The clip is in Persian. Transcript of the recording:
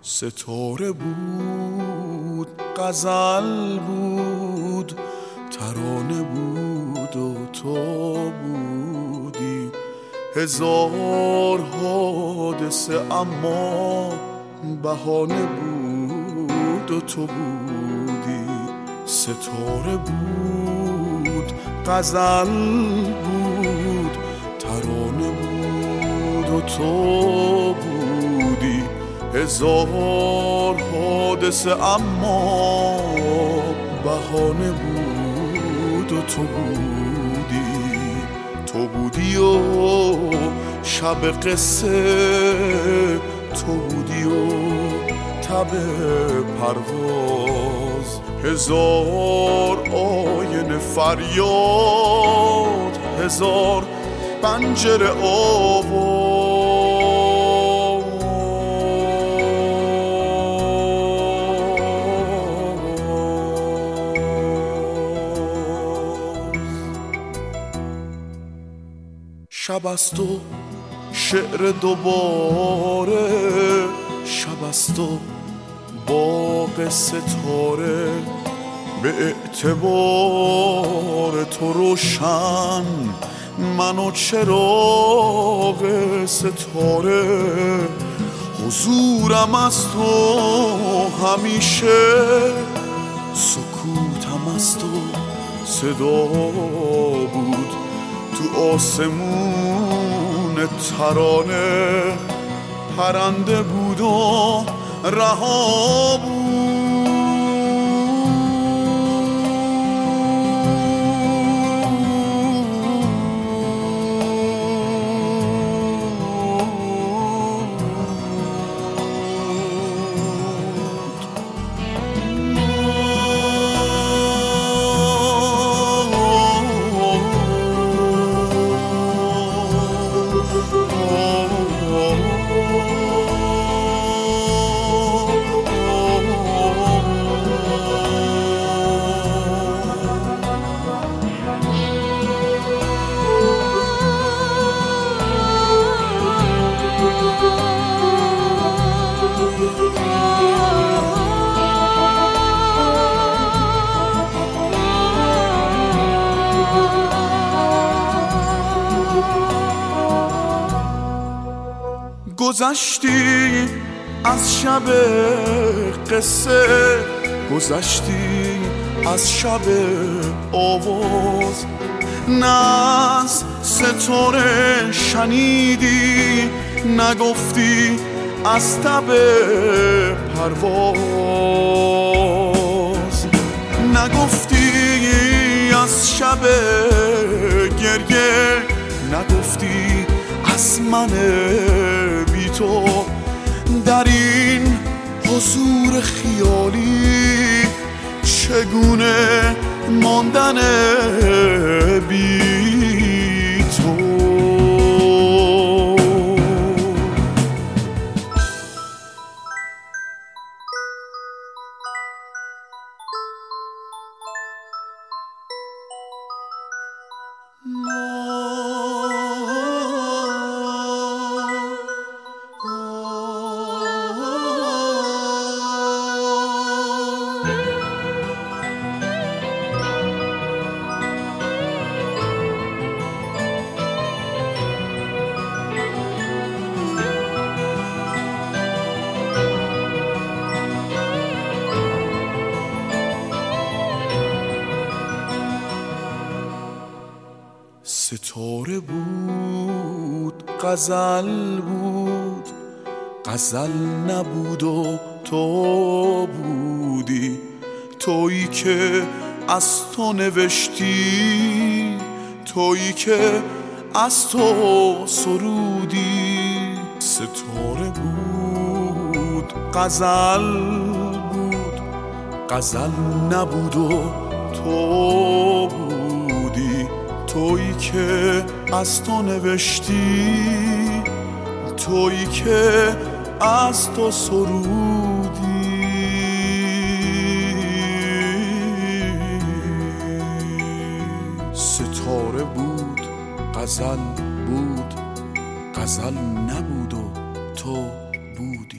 ستاره بود، غزل بود، ترانه بود و تو بودی. هزار حادثه اما بهانه بود و تو بودی. ستاره بود، غزل بود، ترانه بود و تو بودی. هزار حادثه اما بهانه بود و تو بودی. تو بودی و شب قصه، تو بودی و تب پرواز. هزار آینه فریاد، هزار پنجره آواز. شب از تو شعر دوباره، شب از تو باغ ستاره. به اعتبار تو روشن من و چراغ ستاره. حضورم از تو همیشه، سکوتم از تو صدا بود. تو آسمون ترانه پرنده بود و رها بود. گذشتی از شب قصه، گذشتی از شب آواز. نه از ستاره شنیدی، نگفتی از تب پرواز. نگفتی از شب گریه، نگفتی از من بی تو. در این حضور خیالی چگونه ماندن بی تو. ستاره بود، غزل بود، غزل نبود و تو بودی. تویی که از تو نوشتی، تویی که از تو سرودی. ستاره بود، غزل بود، غزل نبود و تو بودی. تویی که از تو نوشتی، تویی که از تو سرودی. ستاره بود، غزل بود، غزل نبود و تو بودی.